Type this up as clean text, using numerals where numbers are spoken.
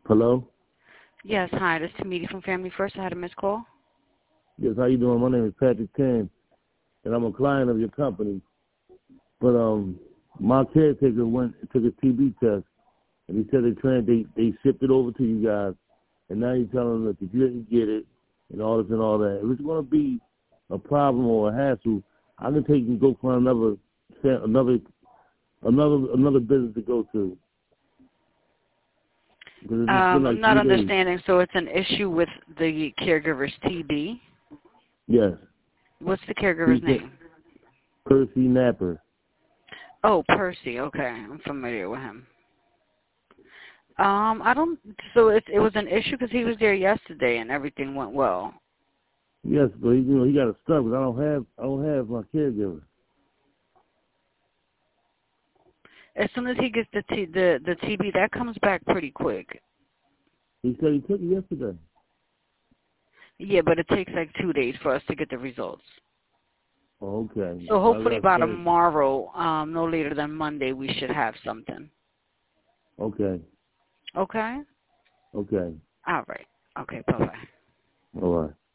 Hello? Yes, hi. This is Tamiti from Family First. I had a missed call. Yes, how you doing? My name is Patrick Ken, and I'm a client of your company. But my caretaker went and took a TB test, and he said they shipped it over to you guys, and now you're telling them that if you didn't get it and all this and all that, if it's going to be a problem or a hassle, I can take you and go find another business to go to. I'm not understanding. So it's an issue with the caregiver's TB? Yes. What's the caregiver's name? Percy Napper. Oh, Percy. Okay, I'm familiar with him. I don't. So it was an issue because he was there yesterday and everything went well. Yes, but he got it stuck. But I don't have my caregiver. As soon as he gets the TB, that comes back pretty quick. He said he took it yesterday. Yeah, but it takes like 2 days for us to get the results. Oh, okay. So hopefully by tomorrow, no later than Monday, we should have something. Okay. Okay? Okay. All right. Okay, bye-bye. All right.